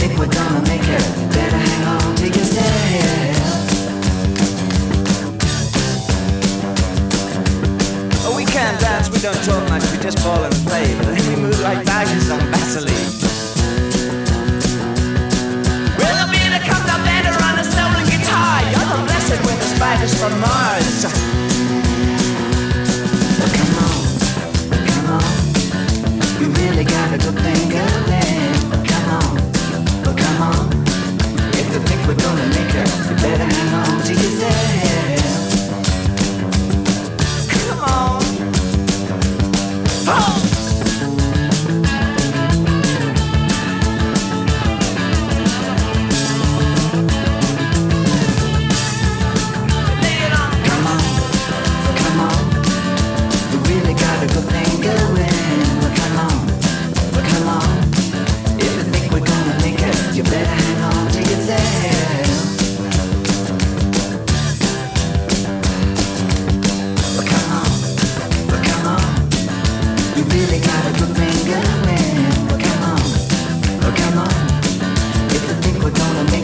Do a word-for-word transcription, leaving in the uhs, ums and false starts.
think we're gonna make it, better hang on to yourself. Oh, we can't dance, we don't talk much, we just ball and play, but then we move like badgers on Vaseline. Well, the beat that comes up better on a stolen guitar. You're the blessed when the spiders from Mars. Well, come on, come on, you really got a good thing going. Come on, well, come on, if you think we're gonna make it, you better hang on to yourself. Come on. Oh! You better hang on to yourself. Well, come on, well, come on. You really got a good thing going. Well, come on, well, come on. If you think we're gonna make